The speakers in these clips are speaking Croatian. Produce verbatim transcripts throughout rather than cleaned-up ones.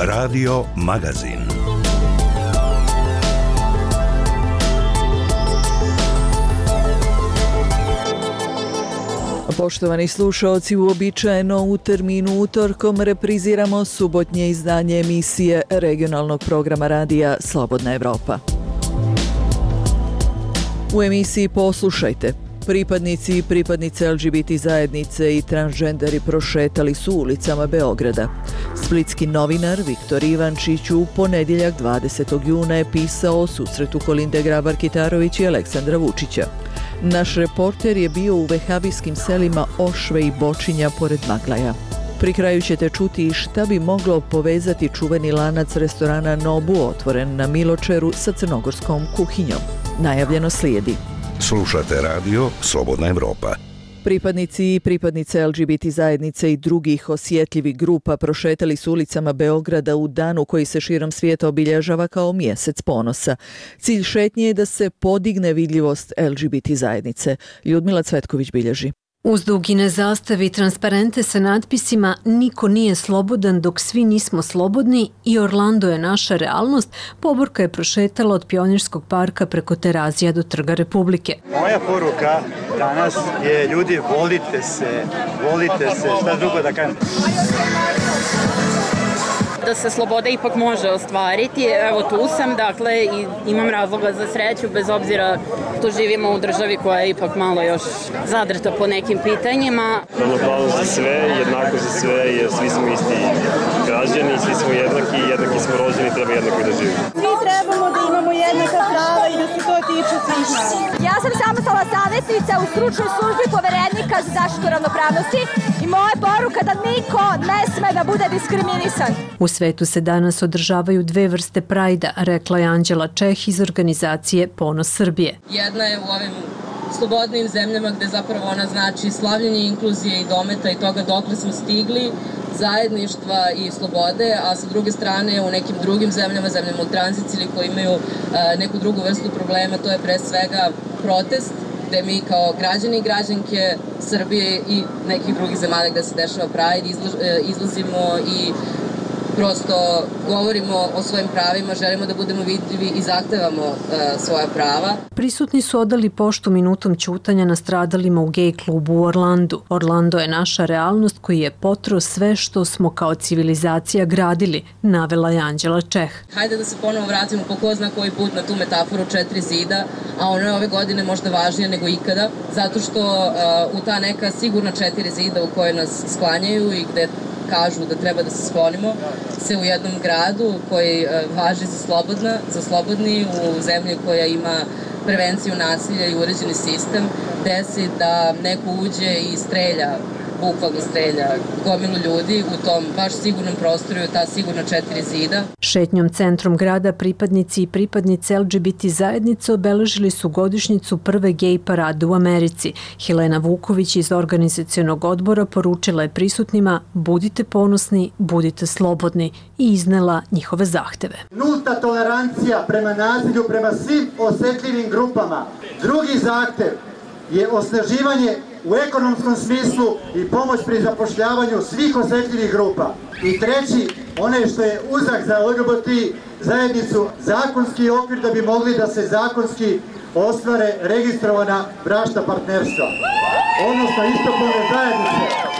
Radio Magazin. Poštovani slušaoci, uobičajeno u terminu utorkom repriziramo subotnje izdanje emisije regionalnog programa radija Slobodna Evropa. U emisiji poslušajte. Pripadnici i pripadnice el ge be te zajednice i transgenderi prošetali su ulicama Beograda. Splitski novinar Viktor Ivančić u ponedjeljak dvadesetog juna je pisao o susretu Kolinde Grabar-Kitarović i Aleksandra Vučića. Naš reporter je bio u vehabijskim selima Ošve i Bočinja pored Maglaja. Pri kraju ćete čuti i šta bi moglo povezati čuveni lanac restorana Nobu otvoren na Miločeru sa crnogorskom kuhinjom. Najavljeno slijedi. Slušate radio Slobodna Evropa. Pripadnici i pripadnice el ge be te zajednice i drugih osjetljivih grupa prošetali su ulicama Beograda u danu koji se širom svijeta obilježava kao mjesec ponosa. Cilj šetnje je da se podigne vidljivost el ge be te zajednice. Ljudmila Cvetković bilježi. Uz dugine zastave i transparente sa natpisima "Niko nije slobodan dok svi nismo slobodni" i "Orlando je naša realnost", poborka je prošetala od Pionirskog parka preko Terazija do Trga Republike. Moja poruka danas je: ljudi, volite se, volite se, šta drugo da kažem. Da se sloboda ipak može ostvariti. Evo tu sam, dakle, i imam razloga za sreću, bez obzira što živimo u državi koja je ipak malo još zadrta po nekim pitanjima. Ravnopravnost za sve, jednako za sve, jer svi smo isti građani, svi smo jednaki, jednaki smo rođeni, treba jednako da živimo. Svi trebamo da imamo jednaka prava i da se to tiče svih nas. Ja sam samostalna savjetnica u stručnoj službi Poverenika za zaštitu ravnopravnosti i moja poruka da niko ne sme da bude diskriminisan. U svetu se danas održavaju dve vrste prajda, rekla je Anđela Čeh iz organizacije Ponos Srbije. Jedna je u ovim slobodnim zemljama gde zapravo ona znači slavljenje inkluzije i dometa i toga dokle smo stigli, zajedništva i slobode, a sa druge strane u nekim drugim zemljama, zemljama u tranziciji ili koji imaju neku drugu vrstu problema, to je pre svega protest, gde mi kao građani i građanke Srbije i nekih drugih zemalja gde se dešava Pride izlazimo i prosto govorimo o svojim pravima, želimo da budemo vidljivi i zahtevamo uh, svoja prava. Prisutni su odali poštu minutom ćutanja nastradalima u gej klubu u Orlandu. Orlando je naša realnost koji je potro sve što smo kao civilizacija gradili, navela je Anđela Čeh. Hajde da se ponovo vratimo po ko zna koji put na tu metaforu četiri zida, a ona je ove godine možda važnija nego ikada, zato što uh, u ta neka sigurna četiri zida u koje nas sklanjaju i gde kažu da treba da se sklonimo, se u jednom gradu koji važi za slobodna, za slobodni, u zemlji koja ima prevenciju nasilja i uređeni sistem, desi da neko uđe i strelja, bukvalno strelja gomilu ljudi u tom baš sigurnom prostoru, ta sigurna četiri zida. Šetnjom centrom grada pripadnici i pripadnice el ge be te zajednice obeležili su godišnjicu prve gej parade u Americi. Helena Vuković iz organizacionog odbora poručila je prisutnima: budite ponosni, budite slobodni, i iznela njihove zahteve. Nulta tolerancija prema nasilju, prema svim osjetljivim grupama. Drugi zahtev je osnaživanje u ekonomskom smislu i pomoć pri zapošljavanju svih osjetljivih grupa. I treći, onaj što je uzak za el ge be te zajednicu, zakonski okvir da bi mogli da se zakonski ostvare registrovana bračna partnerstva, odnosno istopolne zajednice.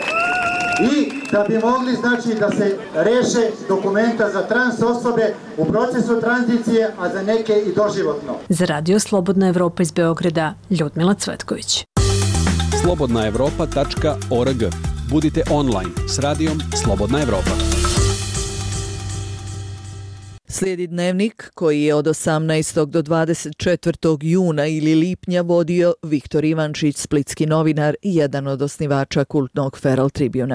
I da bi mogli, znači, da se reše dokumenta za trans osobe u procesu tranzicije, a za neke i doživotno. Za radio Slobodna Evropa iz Beograda, Ljudmila Cvetković. slobodna evropa tačka org. Budite online s radijom Slobodna Evropa. Slijedi dnevnik koji je od osamnaestog do dvadeset četvrtog juna ili lipnja vodio Viktor Ivančić, splitski novinar i jedan od osnivača kultnog Feral Tribuna.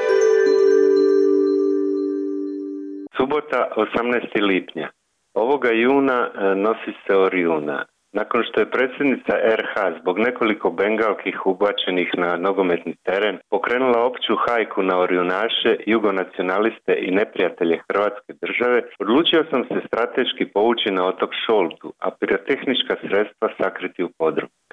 Subota, osamnaestog lipnja. Ovoga juna nosi se Orijuna. Nakon što je predsjednica er ha zbog nekoliko bengalkih ubačenih na nogometni teren pokrenula opću hajku na Orijunaše, jugonacionaliste i neprijatelje Hrvatske države, odlučio sam se strateški povući na otok Šoltu, a pirotehnička sredstva sakriti u podrum.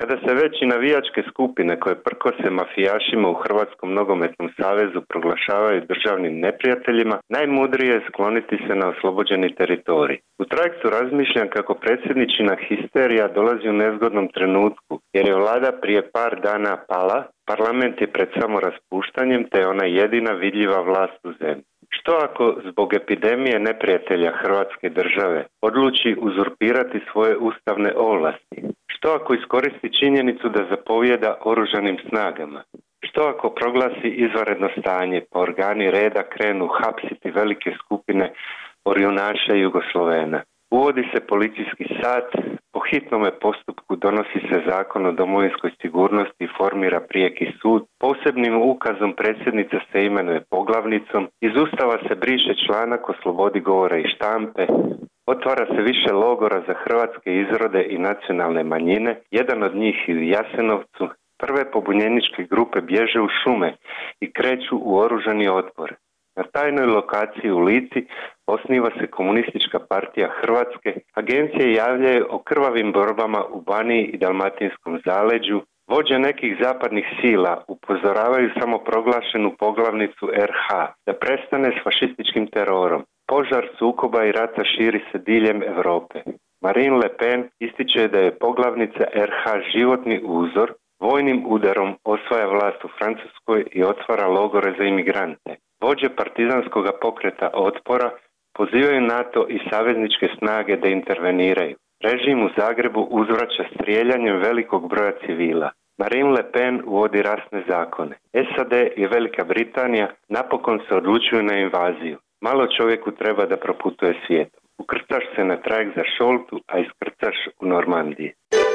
Kada se već i navijačke skupine koje prkose mafijašima u Hrvatskom nogometnom savezu proglašavaju državnim neprijateljima, najmudrije je skloniti se na oslobođeni teritorij. U trajektu razmišljam kako predsjedničina histerija dolazi u nezgodnom trenutku, jer je vlada prije par dana pala, parlament je pred samoraspuštanjem, te je ona jedina vidljiva vlast u zemlji. Što ako zbog epidemije neprijatelja Hrvatske države odluči uzurpirati svoje ustavne ovlasti? Što ako iskoristi činjenicu da zapovjeda oružanim snagama? Što ako proglasi izvanredno stanje, pa organi reda krenu hapsiti velike skupine orjunaša Jugoslovena? Uvodi se policijski sat, po hitnome postupku donosi se zakon o domovinskoj sigurnosti i formira prijeki sud, posebnim ukazom predsjednica se imenuje poglavnicom, iz Ustava se briše članak o slobodi govora i štampe, otvara se više logora za hrvatske izrode i nacionalne manjine, jedan od njih i u Jasenovcu, prve pobunjeničke grupe bježe u šume i kreću u oružani otpor. Na tajnoj lokaciji u Lici osniva se Komunistička partija Hrvatske, agencije javljaju o krvavim borbama u Baniji i Dalmatinskom zaleđu, vođe nekih zapadnih sila upozoravaju samo proglašenu poglavnicu er ha da prestane s fašističkim terorom. Požar sukoba i rata širi se diljem Europe. Marine Le Pen ističe da je poglavnica er ha životni uzor, vojnim udarom osvaja vlast u Francuskoj i otvara logore za imigrante. Vođe partizanskog pokreta otpora pozivaju NATO i savezničke snage da interveniraju. Režim u Zagrebu uzvraća strijeljanjem velikog broja civila. Marine Le Pen uvodi rasne zakone. es a de i Velika Britanija napokon se odlučuju na invaziju. Malo čovjeku treba da proputuje svijetom. Ukrcaš se na trajekt za Šoltu, a iskrcaš u Normandiji.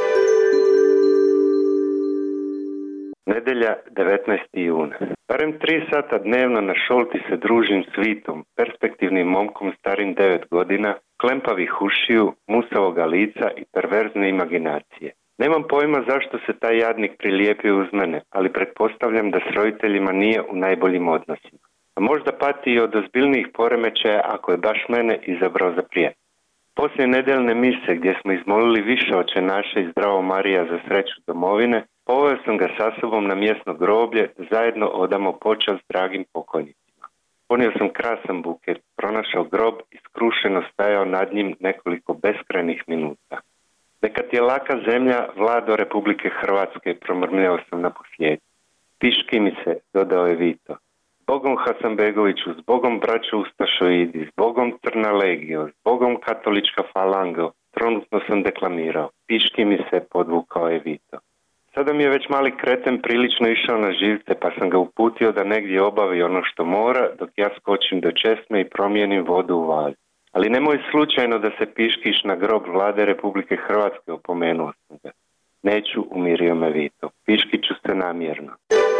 Nedelja, devetnaesti juna. Barem tri sata dnevno na Šolti se družim s Vitom, perspektivnim momkom starim devet godina, klempavih ušiju, musavoga lica i perverzne imaginacije. Nemam pojma zašto se taj jadnik prilijepio uz mene, ali pretpostavljam da s roditeljima nije u najboljim odnosima. A možda pati i od ozbiljnijih poremećaja ako je baš mene izabrao za prijatelja. Poslije nedeljne mise gdje smo izmolili više Oče naše i Zdravo Marija za sreću domovine, poveo sam ga sa sobom na mjesno groblje, zajedno odamo počast dragim pokojnicima. Ponio sam krasan buket, pronašao grob i skrušeno stajao nad njim nekoliko beskrajnih minuta. Neka ti je laka zemlja, Vlado Republike Hrvatske, promrmljao sam na posljednju. Piški mi se, dodao je Vito. Zbogom Hasanbegoviću, zbogom braćo Ustašoidi, zbogom Crna legio, zbogom Katolička falango, trenutno sam deklamirao. Piški mi se, podvukao je Vito. Sada mi je već mali kreten prilično išao na živce, pa sam ga uputio da negdje obavi ono što mora, dok ja skočim do česme i promijenim vodu u valju. Ali nemoj slučajno da se piškiš na grob Vlade Republike Hrvatske, opomenuo sam ga. Neću, umirio me Vito. Piškiću se namjerno.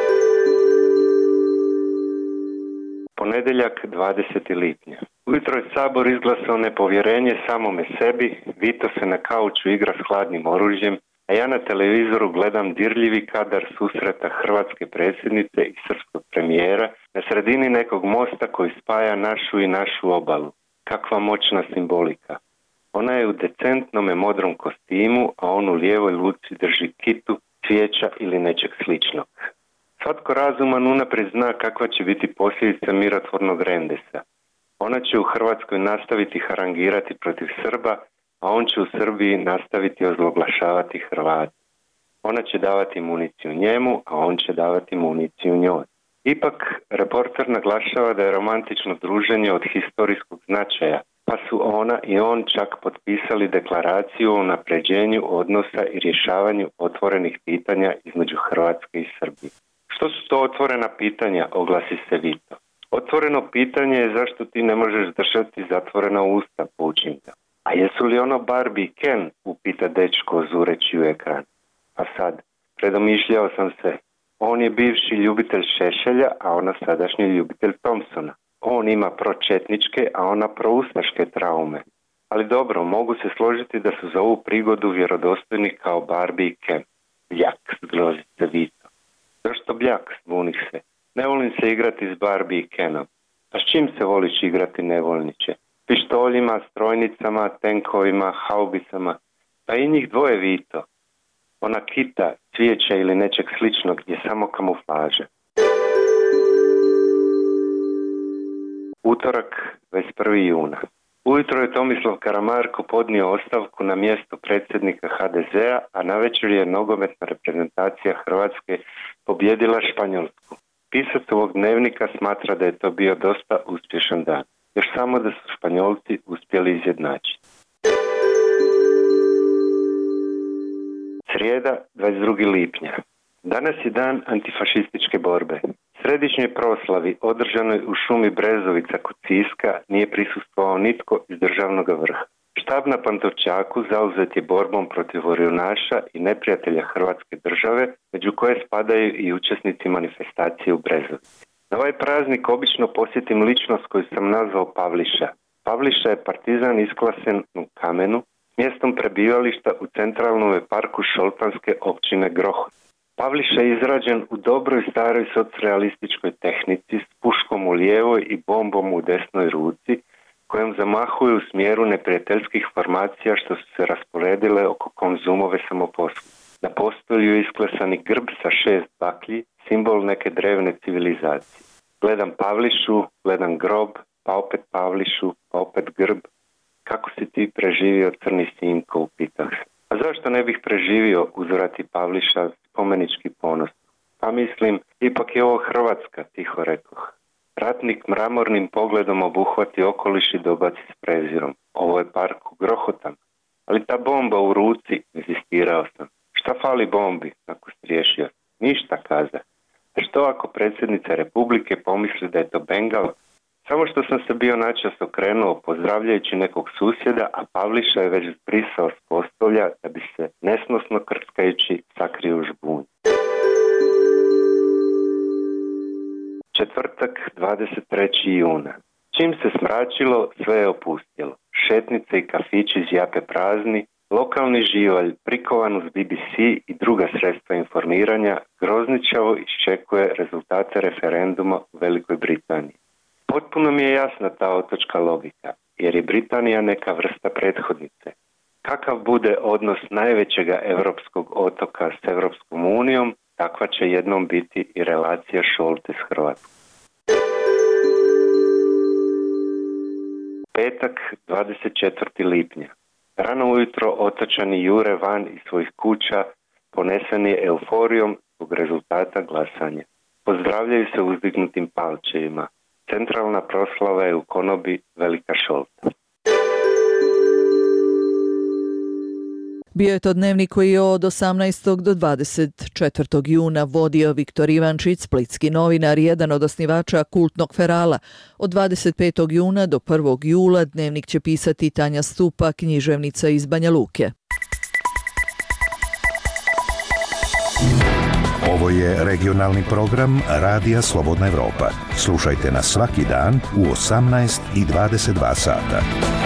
Ponedjeljak, dvadesetog lipnja. Ujutro je Sabor izglasao nepovjerenje samome sebi, Vito se na kauču igra s hladnim oružjem, a ja na televizoru gledam dirljivi kadar susreta hrvatske predsjednice i srpskog premijera na sredini nekog mosta koji spaja našu i našu obalu. Kakva moćna simbolika. Ona je u decentnome modrom kostimu, a on u lijevoj luci drži kitu, cvijeća ili nečeg sličnog. Svatko razuman unaprijed zna kakva će biti posljedica mirotvornog rendesa. Ona će u Hrvatskoj nastaviti harangirati protiv Srba, a on će u Srbiji nastaviti ozloglašavati Hrvate. Ona će davati municiju njemu, a on će davati municiju njoj. Ipak, reporter naglašava da je romantično druženje od historijskog značaja, pa su ona i on čak potpisali deklaraciju o unapređenju odnosa i rješavanju otvorenih pitanja između Hrvatske i Srbije. Što su to otvorena pitanja, oglasi se Vito. Otvoreno pitanje je zašto ti ne možeš držati zatvorena usta, poučim ga. A jesu li ono Barbie i Ken, upita dečko zureći u ekran. A sad, predomišljao sam se. On je bivši ljubitelj Šešelja, a ona sadašnji ljubitelj Thompsona. On ima pročetničke, a ona proustaške traume. Ali dobro, mogu se složiti da su za ovu prigodu vjerodostojni kao Barbie i Ken. Bljak, zgrozi se Vito. Zašto bljak, zbunih se? Ne volim se igrati s Barbie i Kenom. A s čim se voliš igrati, nevoljniče? Pištoljima, strojnicama, tenkovima, haubicama. Pa i njih dvoje, Vito. ona kita, cvijeća ili nečeg sličnog je samo kamuflaža. Utorak, dvadeset prvog juna. Ujutro je Tomislav Karamarko podnio ostavku na mjesto predsjednika ha de zea, a navečer je nogometna reprezentacija Hrvatske pobjedila Španjolsku. Pisac ovog dnevnika smatra da je to bio dosta uspješan dan, još samo da su Španjolci uspjeli izjednačiti. Srijeda, dvadeset drugog lipnja. Danas je dan antifašističke borbe. Središnjoj proslavi održanoj u šumi Brezovica kod Siska nije prisustvovao nitko iz državnog vrha. Štab na Pantovčaku zauzet je borbom protiv orjunaša i neprijatelja Hrvatske države, među koje spadaju i učesnici manifestacije u Brezovici. Na ovaj praznik obično posjetim ličnost koju sam nazvao Pavliša. Pavliša je partizan isklasen u kamenu, s mjestom prebivališta u centralnom parku Šoltanske općine Grohot. Pavliša je izrađen u dobroj staroj socrealističkoj tehnici s puškom u lijevoj i bombom u desnoj ruci, kojom zamahuju u smjeru neprijateljskih formacija što su se rasporedile oko Konzumove samoposluge. Na postolju je isklesani grb sa šest baklji, simbol neke drevne civilizacije. Gledam Pavlišu, gledam grob, pa opet Pavlišu, pa opet grb. Kako si ti preživio, crni sinko, upitah se. A zašto ne bih preživio, uzvrati Pavliša, spomenički ponos? Pa mislim, ipak je ovo Hrvatska, tiho rekoh. Ratnik mramornim pogledom obuhvati okoliš i dobaci s prezirom. Ovo je park u Grohotan. Ali ta bomba u ruci, inzistirao sam. Šta fali bombi, ako si riješio? Ništa, kaza. A što ako predsjednica Republike pomisli da je to Bengal? Samo što sam se bio načas okrenuo pozdravljajući nekog susjeda, a Pavliša je već zbrisao s postolja da bi se nesnosno krckajući sakrio u žbunj. Četvrtak, dvadeset trećeg juna. Čim se smračilo, sve je opustjelo. Šetnice i kafići zjape prazni, lokalni živalj prikovan uz be be ce i druga sredstva informiranja grozničavo iščekuje rezultate referenduma u Velikoj Britaniji. Potpuno mi je jasna ta otočka logika, jer je Britanija neka vrsta prethodnice. Kakav bude odnos najvećega europskog otoka s Europskom unijom, takva će jednom biti i relacija Šolte s Hrvatskom. Petak, dvadeset četvrtog lipnja. Rano ujutro otočani jure van iz svojih kuća, poneseni euforijom zbog rezultata glasanja. Pozdravljaju se uzdignutim palčevima. Centralna proslava je u konobi Velika Šolta. Bio je to dnevnik koji je od osamnaestog do dvadeset četvrtog juna vodio Viktor Ivančić, splitski novinar, jedan od osnivača kultnog Ferala. Od dvadeset petog juna do prvog jula dnevnik će pisati Tanja Stupa, književnica iz Banja Luke. Ovo je regionalni program Radija Slobodna Evropa. Slušajte nas svaki dan u osamnaest i dvadeset dva sata.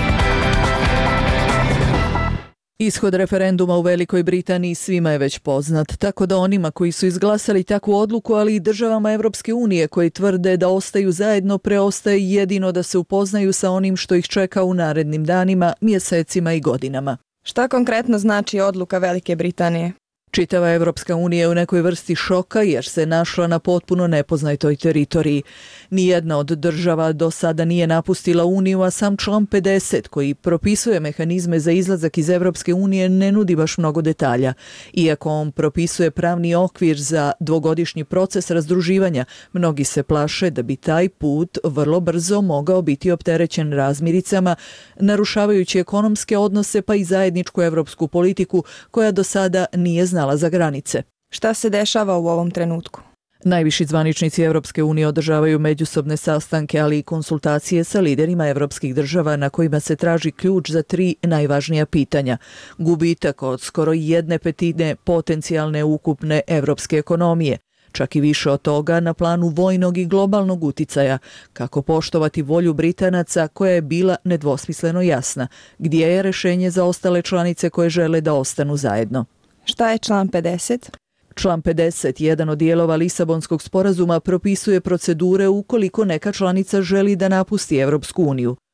Ishod referenduma u Velikoj Britaniji svima je već poznat, tako da onima koji su izglasali takvu odluku, ali i državama Evropske unije koji tvrde da ostaju zajedno, preostaje jedino da se upoznaju sa onim što ih čeka u narednim danima, mjesecima i godinama. Šta konkretno znači odluka Velike Britanije? Čitava Evropska unija je u nekoj vrsti šoka jer se našla na potpuno nepoznatoj teritoriji. Nijedna od država do sada nije napustila Uniju, a sam član pedeset koji propisuje mehanizme za izlazak iz Evropske unije ne nudi baš mnogo detalja. Iako on propisuje pravni okvir za dvogodišnji proces razdruživanja, mnogi se plaše da bi taj put vrlo brzo mogao biti opterećen razmiricama, narušavajući ekonomske odnose pa i zajedničku evropsku politiku koja do sada nije znala za granice. Šta se dešava u ovom trenutku? Najviši zvaničnici Evropske unije održavaju međusobne sastanke, ali i konsultacije sa liderima evropskih država na kojima se traži ključ za tri najvažnija pitanja. Gubitak od skoro jedne petine potencijalne ukupne evropske ekonomije, čak i više od toga na planu vojnog i globalnog uticaja, kako poštovati volju Britanaca koja je bila nedvosmisleno jasna, gdje je rješenje za ostale članice koje žele da ostanu zajedno. Šta je član pedeset? Član pedeset, jedan od dijelova Lisabonskog sporazuma, propisuje procedure ukoliko neka članica želi da napusti Evropsku uniju.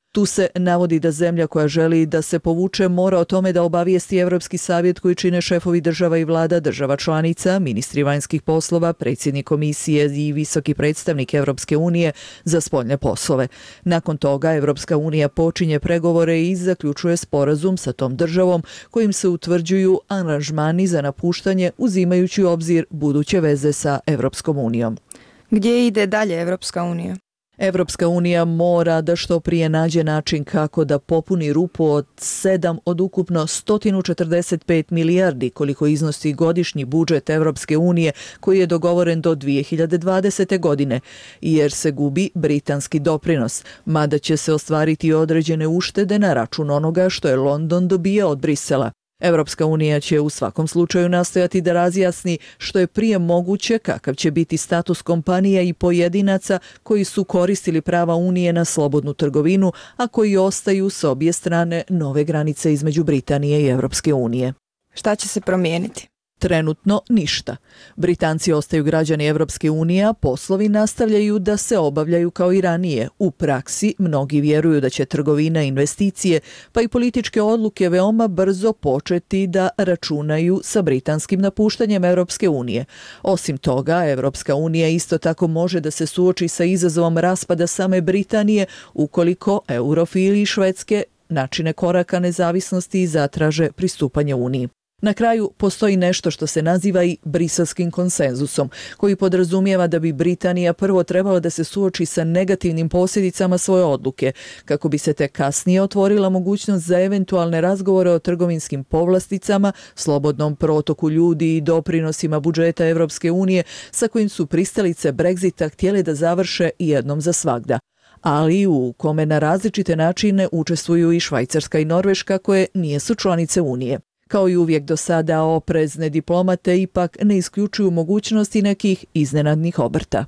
Tu se navodi da zemlja koja želi da se povuče mora o tome da obavijesti Evropski savjet koji čine šefovi država i vlada država članica, ministri vanjskih poslova, predsjednik komisije i visoki predstavnik Evropske unije za spoljne poslove. Nakon toga Evropska unija počinje pregovore i zaključuje sporazum sa tom državom kojim se utvrđuju aranžmani za napuštanje uzimajući u obzir buduće veze sa Evropskom unijom. Gdje ide dalje Evropska unija? Evropska unija mora da što prije nađe način kako da popuni rupu od sedam od ukupno sto četrdeset pet milijardi koliko iznosi godišnji budžet Evropske unije koji je dogovoren do dvije hiljade dvadesete. godine, jer se gubi britanski doprinos, mada će se ostvariti određene uštede na račun onoga što je London dobio od Brisela. Evropska unija će u svakom slučaju nastojati da razjasni što je prije moguće kakav će biti status kompanija i pojedinaca koji su koristili prava Unije na slobodnu trgovinu, a koji ostaju s obje strane nove granice između Britanije i Evropske unije. Šta će se promijeniti? Trenutno ništa. Britanci ostaju građani Evropske unije, a poslovi nastavljaju da se obavljaju kao i ranije. U praksi mnogi vjeruju da će trgovina, investicije, pa i političke odluke veoma brzo početi da računaju sa britanskim napuštanjem Evropske unije. Osim toga, Evropska unija isto tako može da se suoči sa izazovom raspada same Britanije ukoliko eurofili Švedske načine koraka nezavisnosti i zatraže pristupanje Uniji. Na kraju postoji nešto što se naziva i briselskim konsenzusom, koji podrazumijeva da bi Britanija prvo trebala da se suoči sa negativnim posljedicama svoje odluke, kako bi se te kasnije otvorila mogućnost za eventualne razgovore o trgovinskim povlasticama, slobodnom protoku ljudi i doprinosima budžeta Evropske unije sa kojim su pristalice Brexita htjele da završe jednom za svagda, ali u kome na različite načine učestvuju i Švajcarska i Norveška koje nijesu članice Unije. Kao i uvijek do sada, oprezne diplomate ipak ne isključuju mogućnosti nekih iznenadnih obrta.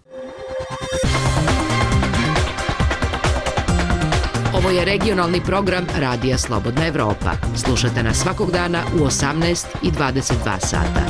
Ovo je regionalni program Radija Slobodna Evropa. Slušate nas svakog dana u osamnaest i dvadeset dva sata.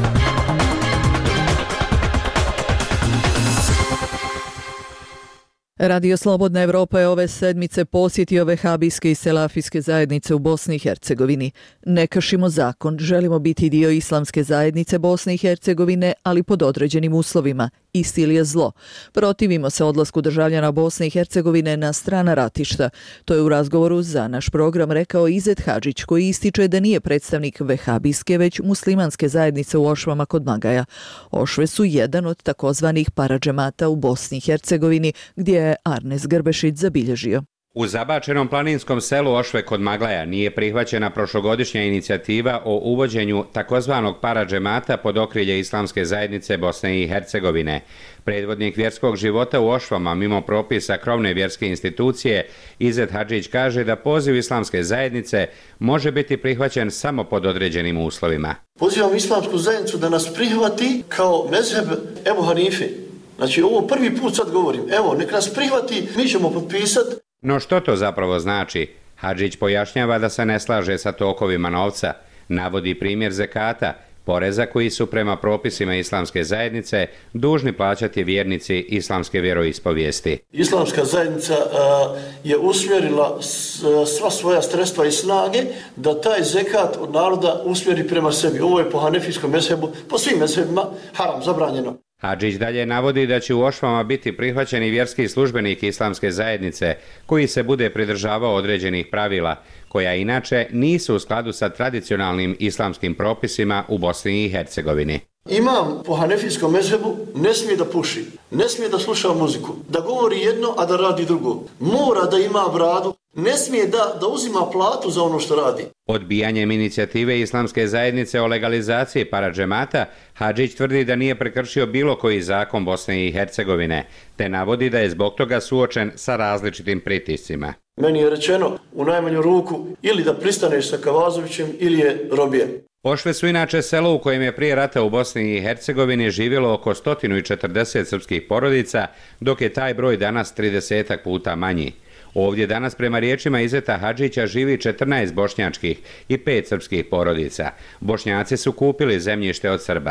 Radio Slobodna Evropa je ove sedmice posjetio vehabijske i selafijske zajednice u Bosni i Hercegovini. Ne kršimo zakon, želimo biti dio islamske zajednice Bosne i Hercegovine, ali pod određenim uslovima. Istil je zlo. Protivimo se odlasku državljana Bosne i Hercegovine na strana ratišta. To je u razgovoru za naš program rekao Izet Hadžić, koji ističe da nije predstavnik vehabijske, već muslimanske zajednice u Ošvama kod Magaja. Ošve su jedan od takozvanih paradžemata u Bosni i Hercegovini, gdje je Arnes Grbešić zabilježio. U zabačenom planinskom selu Ošve kod Maglaja nije prihvaćena prošlogodišnja inicijativa o uvođenju takozvanog paradžemata pod okrilje Islamske zajednice Bosne i Hercegovine. Predvodnik vjerskog života u Ošvama, mimo propisa krovne vjerske institucije, Izet Hadžić kaže da poziv Islamske zajednice može biti prihvaćen samo pod određenim uslovima. Pozivam Islamsku zajednicu da nas prihvati kao mezheb Ebu Hanife. Znači, ovo prvi put sad govorim. Evo, nek nas prihvati, mi ćemo potpisati. No što to zapravo znači? Hadžić pojašnjava da se ne slaže sa tokovima novca. Navodi primjer zekata, poreza koji su prema propisima Islamske zajednice dužni plaćati vjernici islamske vjeroispovijesti. Islamska zajednica a, je usmjerila s, sva svoja sredstva i snage da taj zekat od naroda usmjeri prema sebi. Ovo je po hanefijskom mezhebu, po svim mezhebima haram, zabranjeno. Hadžić dalje navodi da će u Ošvama biti prihvaćeni vjerski službenik Islamske zajednice koji se bude pridržavao određenih pravila, koja inače nisu u skladu sa tradicionalnim islamskim propisima u Bosni i Hercegovini. Imam po hanefijskom mezhebu ne smije da puši, ne smije da sluša muziku, da govori jedno, a da radi drugo. Mora da ima bradu, ne smije da, da uzima platu za ono što radi. Odbijanjem inicijative Islamske zajednice o legalizaciji paradžemata, Hadžić tvrdi da nije prekršio bilo koji zakon Bosne i Hercegovine, te navodi da je zbog toga suočen sa različitim pritiscima. Meni je rečeno u najmanju ruku ili da pristaneš sa Kavazovićem ili je robije. Ošve su inače selo u kojem je prije rata u Bosni i Hercegovini živjelo oko sto četrdeset srpskih porodica, dok je taj broj danas trideset puta manji. Ovdje danas prema riječima Izeta Hadžića živi četrnaest bošnjačkih i pet srpskih porodica. Bošnjaci su kupili zemljište od Srba.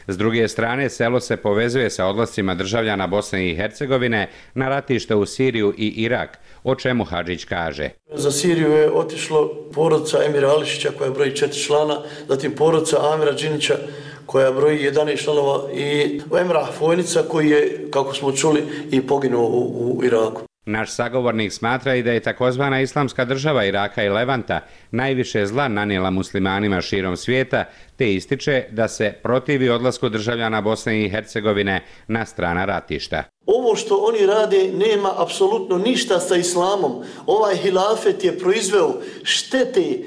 S druge strane, selo se povezuje sa odlascima državljana Bosne i Hercegovine na ratište u Siriju i Irak, o čemu Hadžić kaže. Za Siriju je otišlo porodica Emira Ališića koja broji četiri člana, zatim porodica Amira Džinića koja broji jedanaest članova i Emrah Fojnica koji je, kako smo čuli, i poginuo u, u Iraku. Naš sagovornik smatra i da je takozvana islamska država Iraka i Levanta najviše zla nanijela muslimanima širom svijeta, te ističe da se protivi odlasku državljana Bosne i Hercegovine na strana ratišta. Ovo što oni rade nema apsolutno ništa sa islamom. Ovaj hilafet je proizveo štete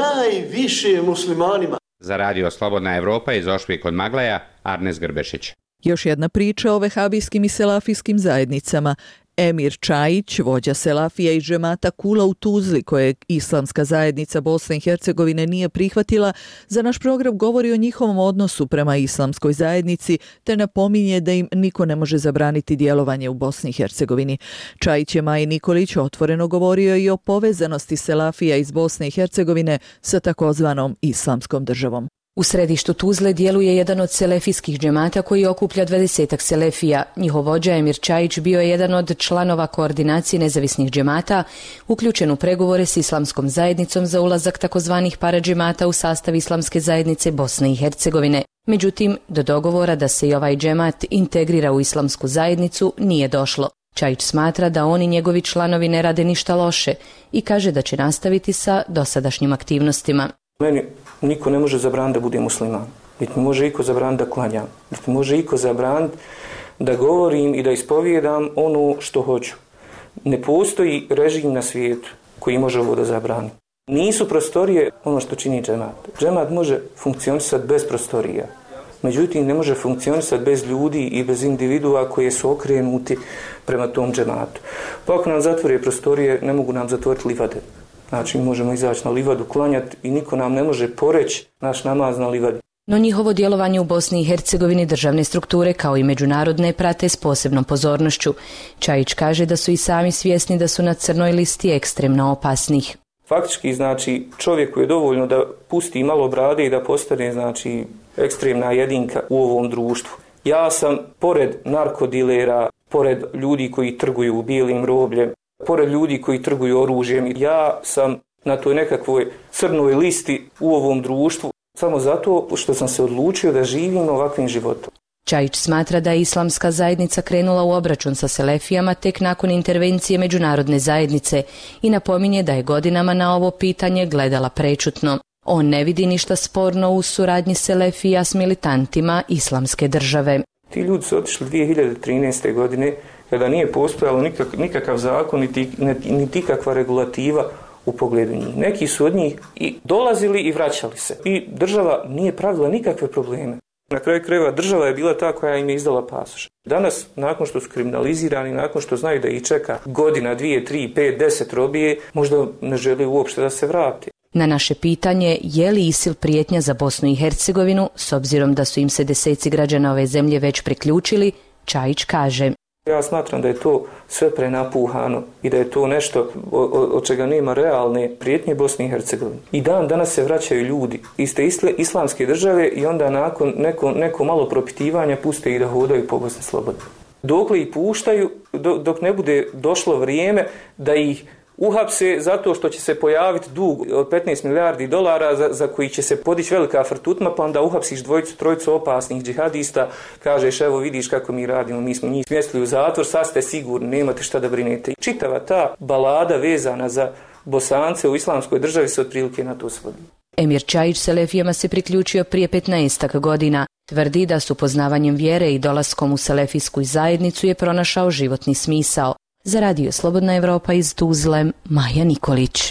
najviše muslimanima. Za radio Slobodna Evropa iz Ošvi kod Magleja, Arnes Grbešić. Još jedna priča o vehabijskim i selafijskim zajednicama. Emir Čajić, vođa selafija i džemata Kula u Tuzli, kojeg islamska zajednica Bosne i Hercegovine nije prihvatila, za naš program govori o njihovom odnosu prema islamskoj zajednici, te napominje da im niko ne može zabraniti djelovanje u Bosni i Hercegovini. Čajić je Maji Nikolić otvoreno govorio i o povezanosti selafija iz Bosne i Hercegovine sa takozvanom islamskom državom. U središtu Tuzle djeluje jedan od selefijskih džemata koji okuplja dvadesetak selefija. Njihov vođa Emir Čajić bio je jedan od članova koordinacije nezavisnih džemata, uključen u pregovore s islamskom zajednicom za ulazak takozvanih paradžemata u sastav islamske zajednice Bosne i Hercegovine. Međutim, do dogovora da se i ovaj džemat integrira u islamsku zajednicu nije došlo. Čajić smatra da oni njegovi članovi ne rade ništa loše i kaže da će nastaviti sa dosadašnjim aktivnostima. Meni niko ne može zabraniti da budem musliman, niti mi može iko zabraniti da klanjam, niti mi može iko zabraniti da govorim i da ispovijedam ono što hoću. Ne postoji režim na svijetu koji može ovo da zabrani. Nisu prostorije ono što čini džemat. Džemat može funkcionisati bez prostorija, međutim ne može funkcionisati bez ljudi i bez individua koje su okrenuti prema tom džematu. Pa ako nam zatvore prostorije, ne mogu nam zatvoriti livade. Znači, možemo izaći na livadu, klanjati i niko nam ne može poreći naš namaz na livadi. No njihovo djelovanje u Bosni i Hercegovini državne strukture kao i međunarodne prate s posebnom pozornošću. Čajić kaže da su i sami svjesni da su na crnoj listi ekstremno opasnih. Faktički, znači, čovjeku je dovoljno da pusti malo brade i da postane, znači, ekstremna jedinka u ovom društvu. Ja sam, pored narkodilera, pored ljudi koji trguju bijelim robljem, pored ljudi koji trguju oružjem, ja sam na toj nekakvoj crnoj listi u ovom društvu samo zato što sam se odlučio da živim ovakvim životom. Čajić smatra da je islamska zajednica krenula u obračun sa selefijama tek nakon intervencije međunarodne zajednice i napominje da je godinama na ovo pitanje gledala prečutno. On ne vidi ništa sporno u suradnji selefija s militantima islamske države. Ti ljudi su otišli dvije hiljade trinaeste. godine kada nije postojalo nikak, nikakav zakon niti, niti kakva regulativa u pogledu njih. Neki su od njih i dolazili i vraćali se. I država nije pravila nikakve probleme. Na kraju krajeva država je bila ta koja im je izdala pasoš. Danas, nakon što su kriminalizirani, nakon što znaju da ih čeka godina, dvije, tri, pet, deset robije, možda ne žele uopšte da se vrati. Na naše pitanje je li ISIL prijetnja za Bosnu i Hercegovinu, s obzirom da su im se deseci građana ove zemlje već priključili, Čajić kaže: ja smatram da je to sve prenapuhano i da je to nešto od čega nema realne prijetnje Bosni i Hercegovini. I dan danas se vraćaju ljudi iz te islamske države i onda nakon neko, neko malo propitivanja puste ih da hodaju po Bosni slobodno. Dokle ih puštaju, dok ne bude došlo vrijeme da ih uhapse zato što će se pojaviti dug od petnaest milijardi dolara za, za koji će se podići velika frtutma, pa onda uhapsiš dvojicu, trojicu opasnih džihadista, kažeš evo vidiš kako mi radimo, mi smo njih smjestili u zatvor, sad ste sigurni, nemate šta da brinete. Čitava ta balada vezana za Bosance u islamskoj državi se otprilike na to svodi. Emir Čajić selefijama se priključio prije petnaestak godina. Tvrdi da s upoznavanjem vjere i dolaskom u selefijsku zajednicu je pronašao životni smisao. Za radio Slobodna Evropa iz Tuzle, Maja Nikolić.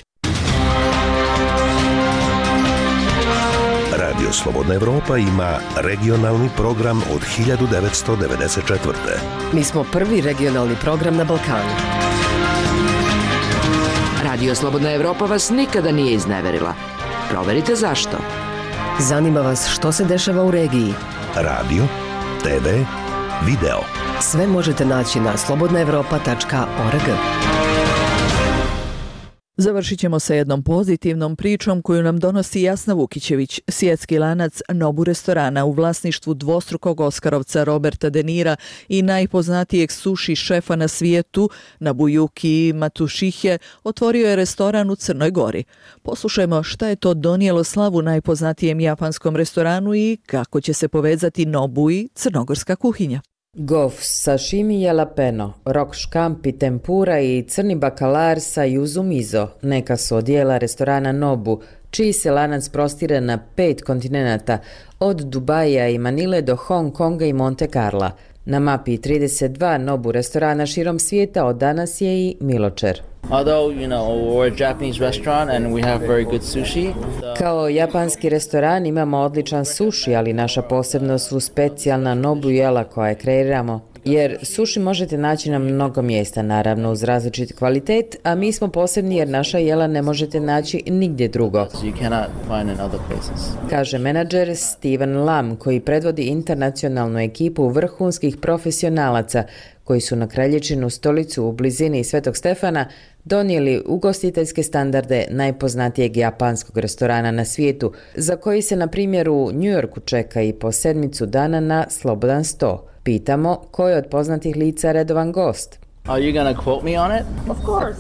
Radio Slobodna Evropa ima regionalni program od hiljadu devetsto devedeset četvrte. Mi smo prvi regionalni program na Balkanu. Radio Slobodna Evropa vas nikada nije izneverila. Proverite zašto. Zanima vas što se dešava u regiji. Radio, te ve, video. Sve možete naći na slobodna evropa tačka org. Završit ćemo sa jednom pozitivnom pričom koju nam donosi Jasna Vukićević. Svjetski lanac Nobu restorana u vlasništvu dvostrukog Oskarovca Roberta De Nira i najpoznatijeg suši šefa na svijetu Nobuyuki Matsushige otvorio je restoran u Crnoj Gori. Poslušajmo šta je to donijelo slavu najpoznatijem japanskom restoranu i kako će se povezati Nobu i crnogorska kuhinja. Gof, sashimi jalapeno, rok škampi, tempura i crni bakalar sa yuzu mizo neka su odjela restorana Nobu, čiji se lanac prostire na pet kontinenata, od Dubaja i Manile do Hong Konga i Monte Carla. Na mapi trideset dva Nobu restorana širom svijeta od danas je i Miločer. Although, you know, we're a Japanese restaurant and we have very good sushi. Kao japanski restoran imamo odličan sushi, ali naša posebnost su specijalna Nobu jela koje kreiramo. Jer sushi možete naći na mnogo mjesta, naravno uz različit kvalitet, a mi smo posebni jer naša jela ne možete naći nigdje drugo. Kaže menadžer Steven Lam, koji predvodi internacionalnu ekipu vrhunskih profesionalaca koji su na Kraljičinu stolicu u blizini Svetog Stefana donijeli ugostiteljske standarde najpoznatijeg japanskog restorana na svijetu, za koji se na primjer u New Yorku čeka i po sedmicu dana na slobodan sto. Pitamo ko je od poznatih lica redovan gost. Are you gonna quote me on it? Of course.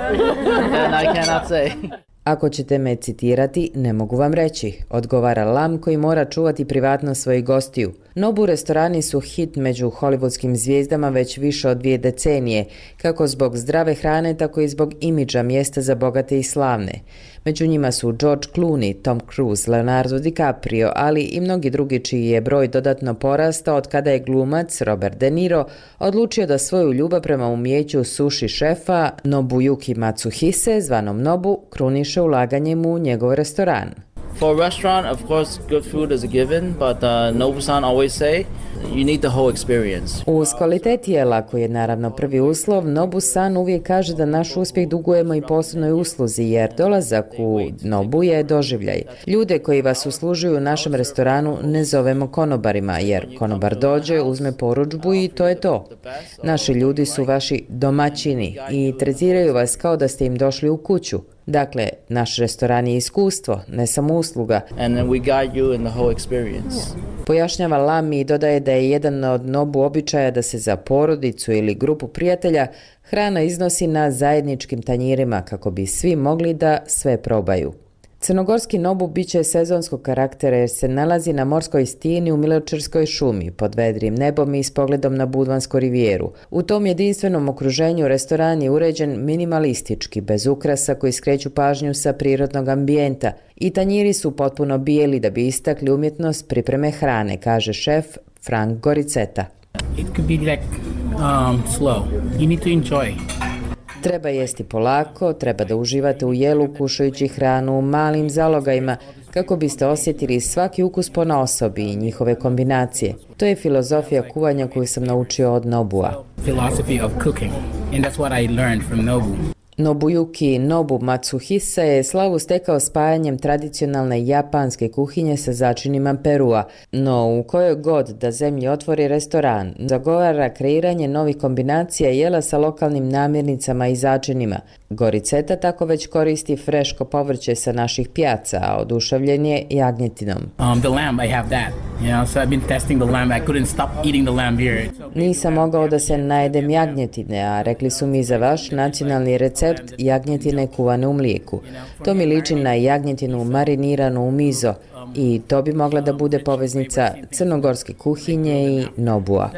And I cannot say. Ako ćete me citirati, ne mogu vam reći, odgovara Lam koji mora čuvati privatnost svojih gostiju. Nobu restorani su hit među hollywoodskim zvijezdama već više od dvije decenije, kako zbog zdrave hrane, tako i zbog imidža mjesta za bogate i slavne. Među njima su George Clooney, Tom Cruise, Leonardo DiCaprio, ali i mnogi drugi čiji je broj dodatno porastao od kada je glumac Robert De Niro odlučio da svoju ljubav prema umijeću sushi šefa Nobuyuki Matsuhise, zvanom Nobu, kruniše ulaganjem u njegov restoran. For a restaurant, of course, good food is a given, but uh, Nobu-san always say you need the whole experience. Uz kvalitet jela, koji je naravno prvi uslov, Nobu-san uvijek kaže da naš uspjeh dugujemo i posebnoj usluzi, jer dolazak u Nobu je doživljaj. Ljude koji vas uslužuju u našem restoranu ne zovemo konobarima, jer konobar dođe, uzme porudžbu i to je to. Naši ljudi su vaši domaćini i tretiraju vas kao da ste im došli u kuću. Dakle, naš restoran je iskustvo, ne samo usluga. And then we guide you in the whole experience. Pojašnjava Lam i dodaje da je jedan od Nobu običaja da se za porodicu ili grupu prijatelja hrana iznosi na zajedničkim tanjirima kako bi svi mogli da sve probaju. Crnogorski Nobu bit će sezonskog karaktera jer se nalazi na morskoj stijeni u Miločerskoj šumi pod vedrim nebom i s pogledom na Budvansku rivijeru. U tom jedinstvenom okruženju restoran je uređen minimalistički, bez ukrasa koji skreću pažnju sa prirodnog ambijenta i tanjiri su potpuno bijeli da bi istakli umjetnost pripreme hrane, kaže šef Frank Goriceta. It could be like um, slow. You need to enjoy. Treba jesti polako, treba da uživate u jelu kušajući hranu u malim zalogajima kako biste osjetili svaki ukus ponaosob i njihove kombinacije. To je filozofija kuvanja koju sam naučio od Nobua. Philosophy of cooking, and that's what I learned from Nobu. Nobuyuki Nobu Matsuhisa je slavu stekao spajanjem tradicionalne japanske kuhinje sa začinima Perua, no u kojoj god da zemlji otvori restoran, zagovara kreiranje novih kombinacija jela sa lokalnim namirnicama i začinima. Goriceta tako već koristi freško povrće sa naših pijaca, a oduševljen je jagnjetinom. Um, the lamb, I have that. You know, so I've been testing the lamb. I couldn't stop eating the lamb here. Nisam mogao da se najedem jagnjetine, a rekli su mi za vaš nacionalni recept jagnjetine kuvane u mlijeku. To mi liči na jagnjetinu mariniranu u mizo i to bi mogla da bude poveznica crnogorske kuhinje i Nobua.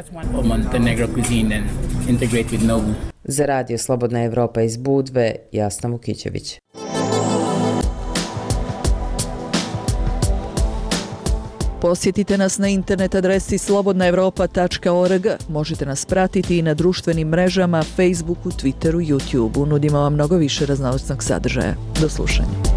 Za radio Slobodna Evropa iz Budve, Jasna Vukićević. Posjetite nas na internet adresi slobodna evropa tačka org. Možete nas pratiti i na društvenim mrežama, Facebooku, Twitteru, YouTubeu. Nudimo vam mnogo više raznovrsnog sadržaja. Do slušanja.